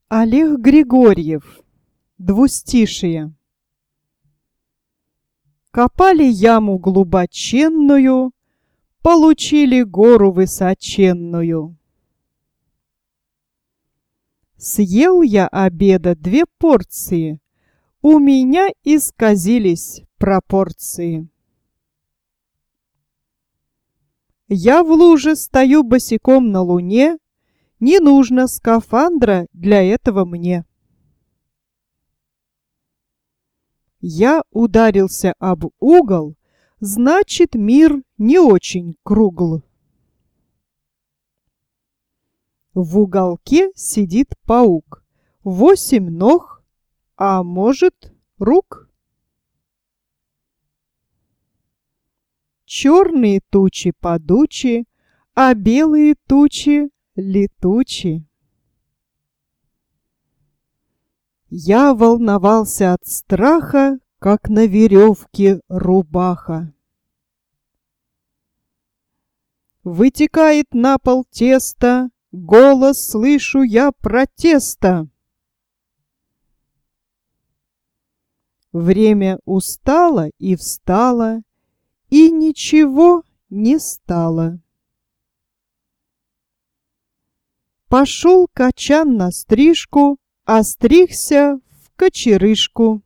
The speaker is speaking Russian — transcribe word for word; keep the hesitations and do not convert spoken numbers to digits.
Олег Григорьев. Двустишие. Копали яму глубоченную, получили гору высоченную. Съел я обеда две порции, у меня исказились пропорции. Я в луже стою босиком на луне, не нужно скафандра для этого мне. Я ударился об угол, значит, мир не очень кругл. В уголке сидит паук, восемь ног, а может, рук. Черные тучи падучи, а белые тучи летучи. Я волновался от страха, как на веревке рубаха. Вытекает на пол тесто, голос слышу я протеста. Время устало и встало, и ничего не стало. Пошел качан на стрижку, остригся в кочерышку.